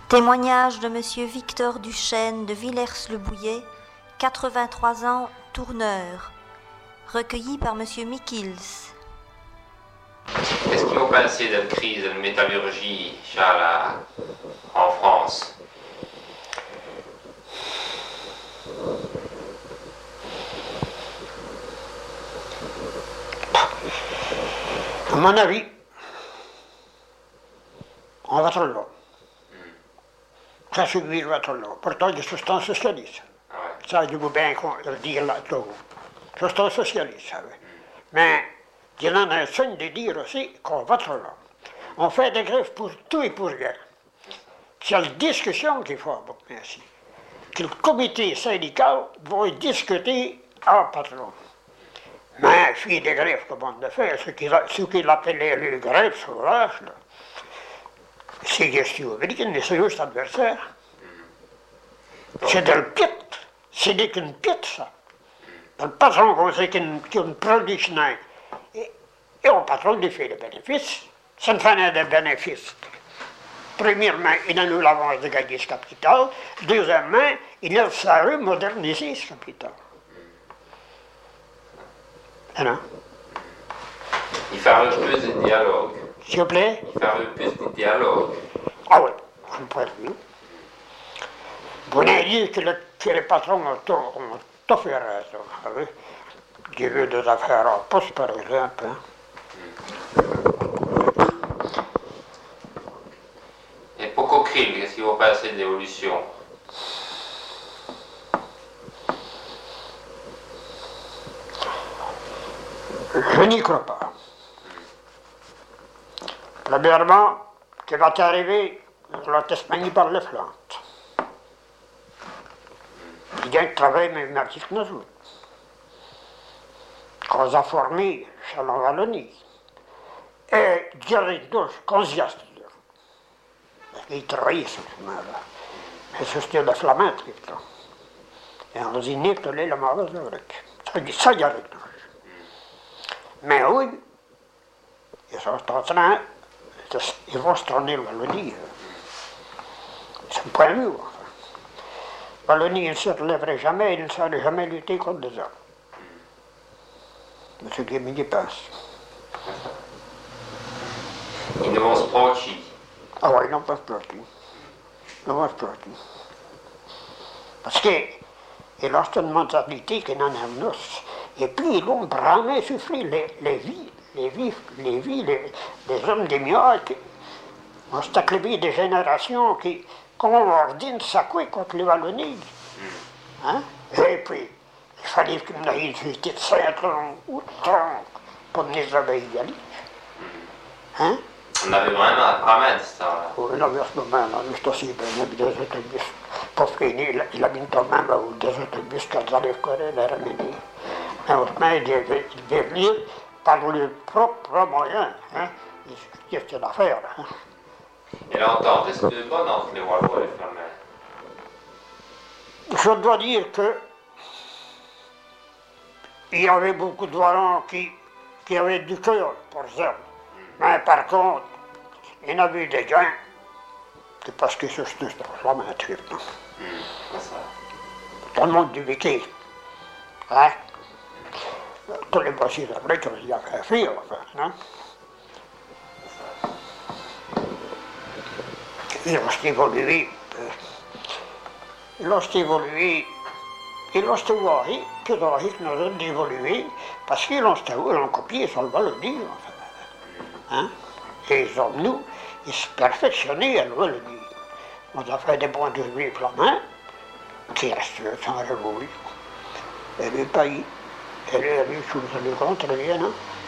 Témoignage de Monsieur Victor Duchesne de Villers-le-Bouillet, 83 ans, tourneur, recueilli par Monsieur Mikils. Est-ce qu'il faut penser de crise de métallurgie, Charles, en France? À mon avis, on va trop loin. Ça suffit, va trop loin. Pourtant, je suis un socialiste. Ça, je veux bien le dire là-dedans. Je suis un socialiste, ça veut. Mais il en a soin de dire aussi qu'on va trop loin. On fait des grèves pour tout et pour rien. C'est la discussion qu'il faut avoir, merci. Que le comité syndical va discuter en patron. Mais puis des grèves comme on le fait, ce qu'il appelait les grèves sauvages, c'est gestion ouvrière, mais c'est juste adversaire. C'est de la piètre, c'est dit qu'une piètre, ça. Le patron, on sait qu'une production, et le patron lui fait des bénéfices. Ça ne fait pas de bénéfices. Premièrement, il a eu l'avance de gagner ce capital. Deuxièmement, il a fallu moderniser ce capital. Alors, Il faudrait plus de dialogue. s'il vous plaît. Il faudrait plus de dialogue. Ah oui, je ne peux pas dire. Vous n'avez dit que les patrons ont tout fait raison. Vous savez. J'ai vu des affaires en poste, par exemple. Et pour Coquille, qu'est-ce qu'il faut passer d'évolution? Je n'y crois pas. Premièrement, ce qui va t'arriver, la Tasmanie par les Flandres. Il y a un travail même avec nous autres. Qu'on a formé chez la Wallonie. Et directement, qu'on s'y a studié. Parce qu'ils travaillaient sur ce moment-là. Mais c'était le flamand, tout. Et on s'y n'est que la mauvaise oreille. Ça y arrive. Mais oui, ils sont en train, ils vont se tourner le Wallonie. C'est un point de vue. Wallonie ne se relèverait jamais, il ne saurait jamais lutter contre les hommes. C'est ce qui me passe. Ils ne vont se procher. Ah oui, ils n'ont pas se procher. Ils vont se procher. Parce qu'il a une mentalité qui n'en a nous. Et puis ils vont vraiment souffrir les hommes des miaques. On s'est acclamé des générations qui ordine s'accouer contre les Wallonies. Hein? Et puis, il fallait qu'il y ait une justice de 5 ans ou 30 pour les obéir. Hein? On avait vraiment à promettre ça. Oui, on avait ce moment-là, juste aussi, il y avait des autobus. Pour finir, il a mis quand même des autobus qui allaient courir les ramener. Mais autrement, il devait venir par leurs propres moyens. Hein? C'est une affaire. Hein? Et l'entente, est-ce que c'est bon entre les Wallois et les Flamands? Je dois dire que il y avait beaucoup de Wallons qui avaient du cœur pour ça. Mais par contre, il y en avait des gens qui, parce que ce n'est pas flamand, tout le monde du vécu. Hein? Tous les bossés après, comme il y a fait fuir, enfin. Hein? Ils ont évolué. Ils ont évolué. Ils ont évolué. Puis ils ont évolué parce qu'ils ont copié sur le Wallonie. Hein? Et ils ont, nous, ils se perfectionnaient à le Wallonie. On a fait des bons ouvriers flamands qui restent sans révolution. Et le pays, elle est allée sous le contre, hein?